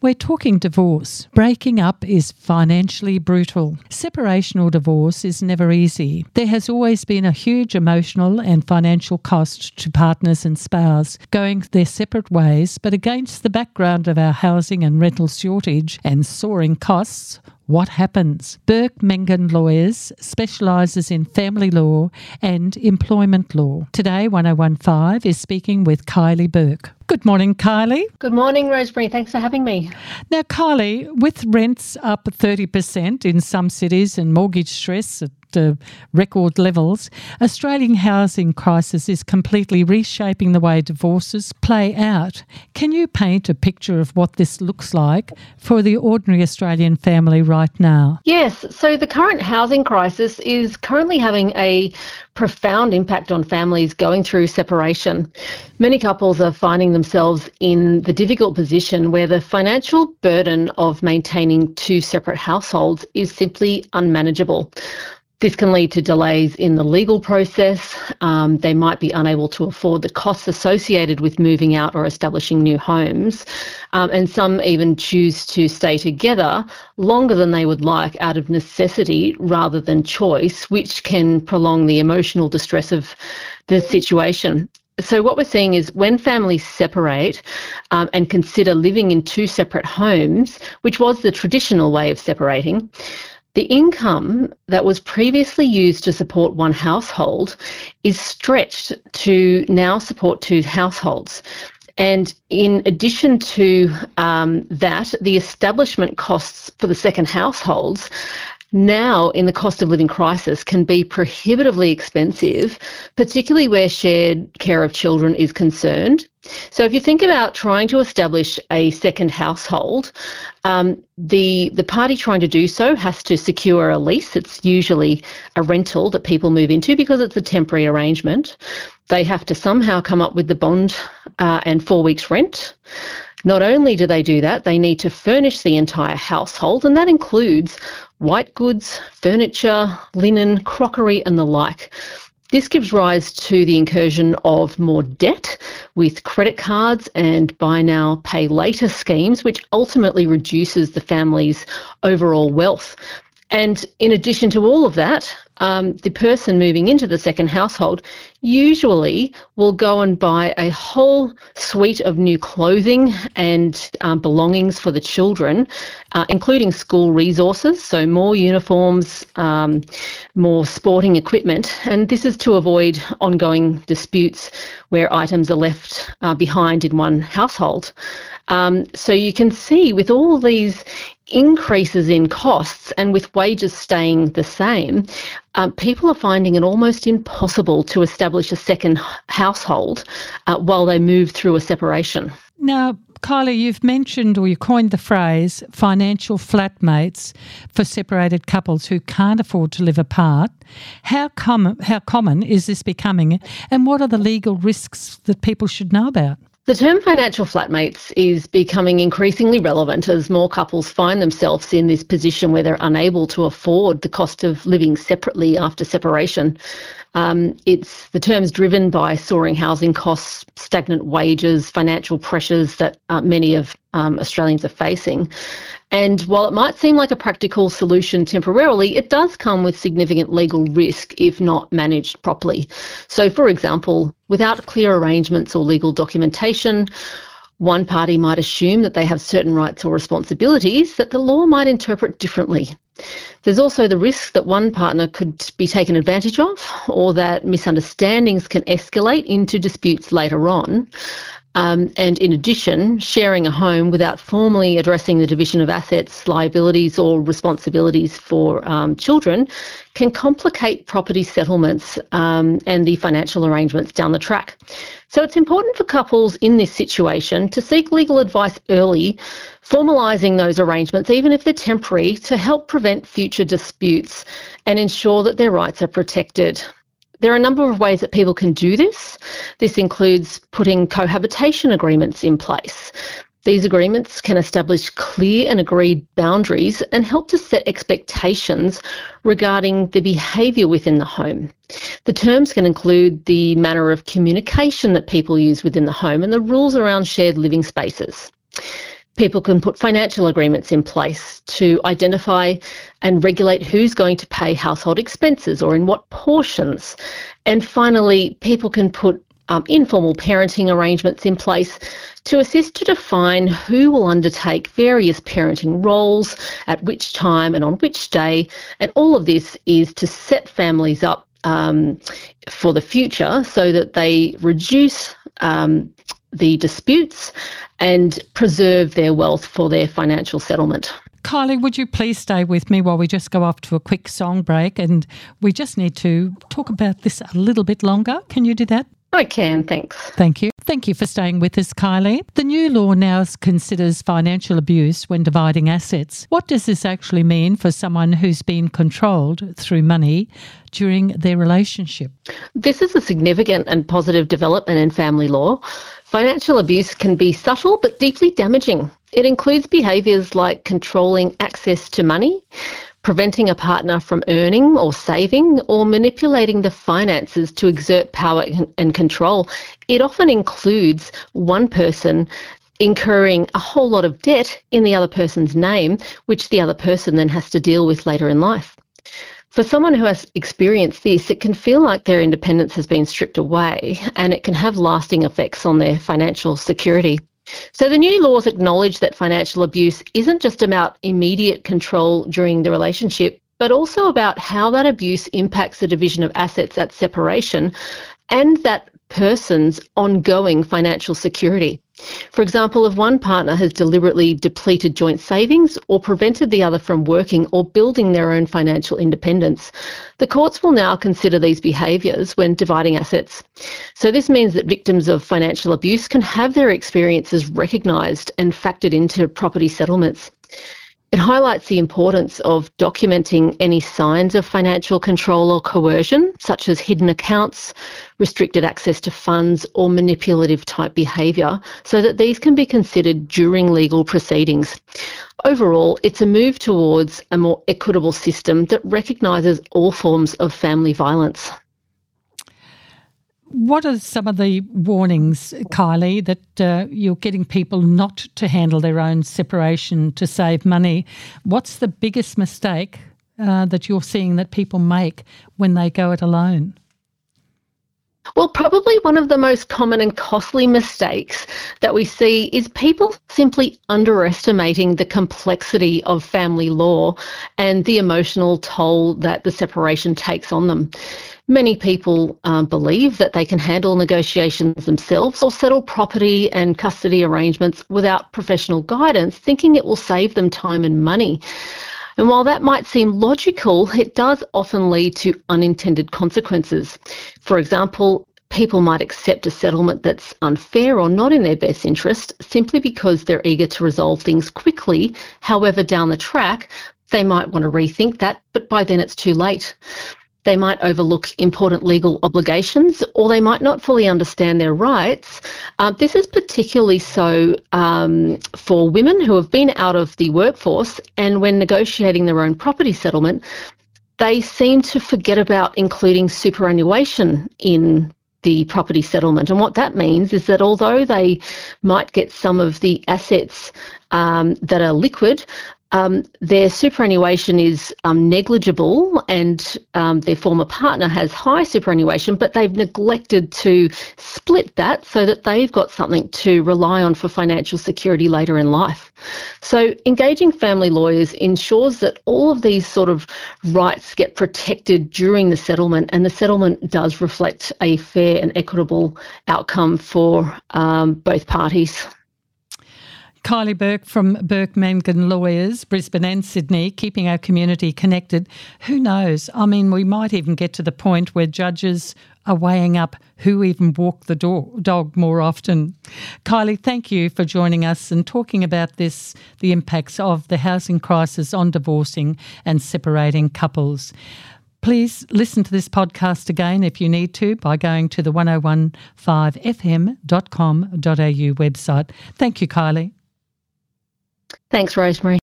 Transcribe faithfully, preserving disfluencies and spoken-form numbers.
We're talking divorce. Breaking up is financially brutal. Separation or divorce is never easy. There has always been a huge emotional and financial cost to partners and spouse going their separate ways, but against the background of our housing and rental shortage and soaring costs, what happens? Burke Mengen Lawyers specialises in family law and employment law. Today, one oh one five is speaking with Kylie Burke. Good morning, Kylie. Good morning, Rosemary. Thanks for having me. Now, Kylie, with rents up thirty percent in some cities and mortgage stress at uh, record levels, Australian housing crisis is completely reshaping the way divorces play out. Can you paint a picture of what this looks like for the ordinary Australian family right now? Yes. So the current housing crisis is currently having a profound impact on families going through separation. Many couples are finding themselves in the difficult position where the financial burden of maintaining two separate households is simply unmanageable. This can lead to delays in the legal process. Um, they might be unable to afford the costs associated with moving out or establishing new homes. Um, and some even choose to stay together longer than they would like out of necessity rather than choice, which can prolong the emotional distress of the situation. So what we're seeing is when families separate um, and consider living in two separate homes, which was the traditional way of separating, the income that was previously used to support one household is stretched to now support two households. And in addition to um, that, the establishment costs for the second households now in the cost of living crisis can be prohibitively expensive, particularly where shared care of children is concerned. So if you think about trying to establish a second household, um, the the party trying to do so has to secure a lease. It's usually a rental that people move into because it's a temporary arrangement. They have to somehow come up with the bond uh, and four weeks rent. Not only do they do that, they need to furnish the entire household, and that includes white goods, furniture, linen, crockery and the like. This gives rise to the incursion of more debt with credit cards and buy now, pay later schemes, which ultimately reduces the family's overall wealth. And in addition to all of that, um, the person moving into the second household usually will go and buy a whole suite of new clothing and um, belongings for the children, uh, including school resources, so more uniforms, um, more sporting equipment. And this is to avoid ongoing disputes where items are left uh, behind in one household. Um, so you can see with all these increases in costs and with wages staying the same, um, people are finding it almost impossible to establish a second household uh, while they move through a separation. Now, Kylie, you've mentioned or you coined the phrase financial flatmates for separated couples who can't afford to live apart. How common, how common is this becoming, and what are the legal risks that people should know about? The term financial flatmates is becoming increasingly relevant as more couples find themselves in this position where they're unable to afford the cost of living separately after separation. Um, it's the term's driven by soaring housing costs, stagnant wages, financial pressures that uh, many of um, Australians are facing. And while it might seem like a practical solution temporarily, it does come with significant legal risk if not managed properly. So, for example, without clear arrangements or legal documentation, one party might assume that they have certain rights or responsibilities that the law might interpret differently. There's also the risk that one partner could be taken advantage of, or that misunderstandings can escalate into disputes later on. Um, and in addition, sharing a home without formally addressing the division of assets, liabilities or responsibilities for um, children can complicate property settlements um, and the financial arrangements down the track. So it's important for couples in this situation to seek legal advice early, formalising those arrangements, even if they're temporary, to help prevent future disputes and ensure that their rights are protected. There are a number of ways that people can do this. This includes putting cohabitation agreements in place. These agreements can establish clear and agreed boundaries and help to set expectations regarding the behaviour within the home. The terms can include the manner of communication that people use within the home and the rules around shared living spaces. People can put financial agreements in place to identify and regulate who's going to pay household expenses or in what portions. And finally, people can put um, informal parenting arrangements in place to assist to define who will undertake various parenting roles, at which time and on which day. And all of this is to set families up um, for the future so that they reduce um, the disputes and preserve their wealth for their financial settlement. Kylie, would you please stay with me while we just go off to a quick song break, and we just need to talk about this a little bit longer. Can you do that? I can, thanks. Thank you. Thank you for staying with us, Kylie. The new law now considers financial abuse when dividing assets. What does this actually mean for someone who's been controlled through money during their relationship? This is a significant and positive development in family law. Financial abuse can be subtle but deeply damaging. It includes behaviours like controlling access to money, preventing a partner from earning or saving, or manipulating the finances to exert power and control. It often includes one person incurring a whole lot of debt in the other person's name, which the other person then has to deal with later in life. For someone who has experienced this, it can feel like their independence has been stripped away, and it can have lasting effects on their financial security. So the new laws acknowledge that financial abuse isn't just about immediate control during the relationship, but also about how that abuse impacts the division of assets at separation and that person's ongoing financial security. For example, if one partner has deliberately depleted joint savings or prevented the other from working or building their own financial independence, the courts will now consider these behaviours when dividing assets. So this means that victims of financial abuse can have their experiences recognised and factored into property settlements. It highlights the importance of documenting any signs of financial control or coercion, such as hidden accounts, restricted access to funds, or manipulative type behaviour, so that these can be considered during legal proceedings. Overall, it's a move towards a more equitable system that recognises all forms of family violence. What are some of the warnings, Kylie, that uh, you're getting people not to handle their own separation to save money? What's the biggest mistake uh, that you're seeing that people make when they go it alone? Well, probably one of the most common and costly mistakes that we see is people simply underestimating the complexity of family law and the emotional toll that the separation takes on them. Many people um, believe that they can handle negotiations themselves or settle property and custody arrangements without professional guidance, thinking it will save them time and money. And while that might seem logical, it does often lead to unintended consequences. For example, people might accept a settlement that's unfair or not in their best interest simply because they're eager to resolve things quickly. However, down the track, they might want to rethink that, but by then it's too late. They might overlook important legal obligations, or they might not fully understand their rights. Uh, this is particularly so um, for women who have been out of the workforce, and when negotiating their own property settlement, they seem to forget about including superannuation in the property settlement. And what that means is that although they might get some of the assets um, that are liquid, Um, their superannuation is um, negligible, and um, their former partner has high superannuation, but they've neglected to split that so that they've got something to rely on for financial security later in life. So engaging family lawyers ensures that all of these sort of rights get protected during the settlement, and the settlement does reflect a fair and equitable outcome for um, both parties. Kylie Burke from Burke Mangan Lawyers, Brisbane and Sydney, keeping our community connected. Who knows? I mean, we might even get to the point where judges are weighing up who even walked the door, dog more often. Kylie, thank you for joining us and talking about this, the impacts of the housing crisis on divorcing and separating couples. Please listen to this podcast again if you need to by going to the ten fifteen f m dot com dot a u website. Thank you, Kylie. Thanks, Rosemary.